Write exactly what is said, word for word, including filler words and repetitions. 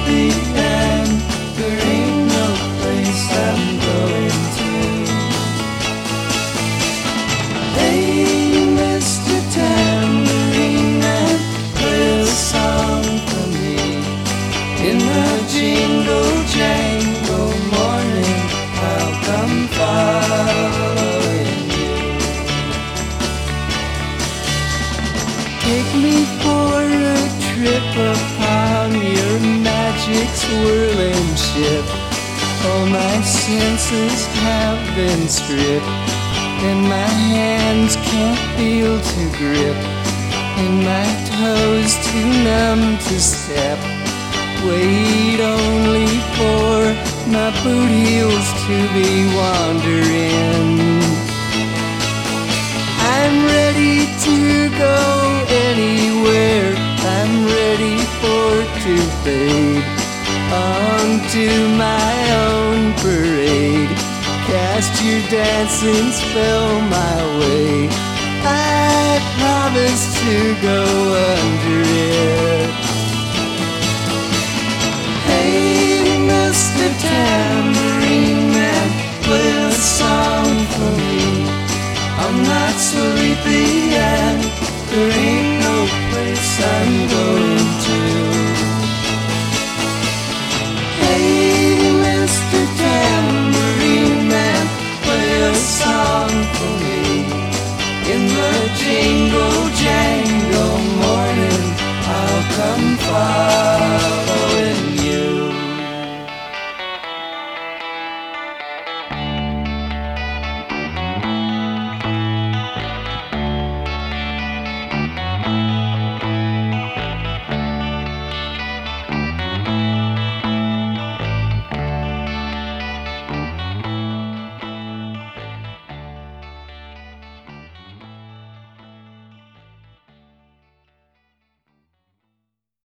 sleepy and there ain't no place I'm going to. Hey, Mister Tambourine Man, play a song for me. In the jingle jangle morning, I'll come following you. Take me for a trip upon your magic swirling ship. All my senses have been stripped, and my hands can't feel to grip, and my toes too numb to step. Wait only for my boot heels to be wandering. I'm ready to go anywhere, I'm ready for to fade onto my own parade. Cast your dancing spell my way, I promise to go under it. Hey, Mister Tambourine Man, play a song for me. I'm not sleepy and there ain't no place I'm going to. Hey, Mister Tambourine Man, play a song for me. In the jingle jangle morning, I'll come far.